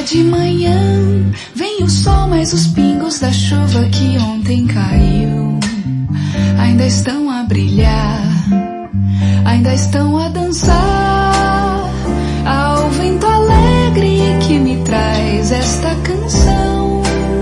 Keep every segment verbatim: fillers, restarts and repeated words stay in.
de manhã vem o sol, mas os pingos da chuva que ontem caiu ainda estão a brilhar, ainda estão a dançar ao vento alegre que me traz esta canção.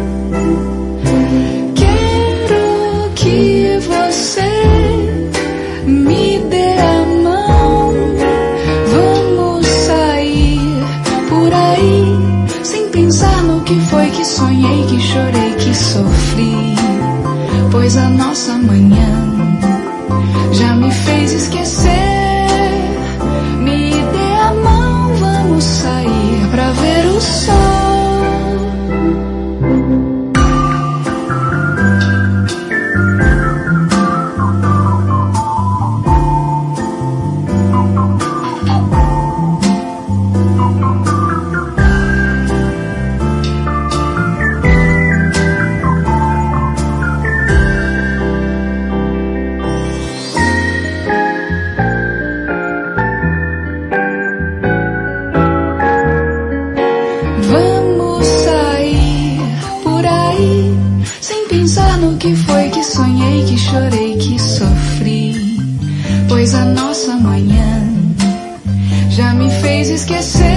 Quero que você me dê a mão, vamos sair por aí, sem pensar no que foi que sonhei, que chorei, que sofri, pois a nossa manhã já me fez esquecer. Me dê a mão, vamos sair pra ver o sol. Vamos sair por aí, sem pensar no que foi que sonhei, que chorei, que sofri, pois a nossa manhã já me fez esquecer.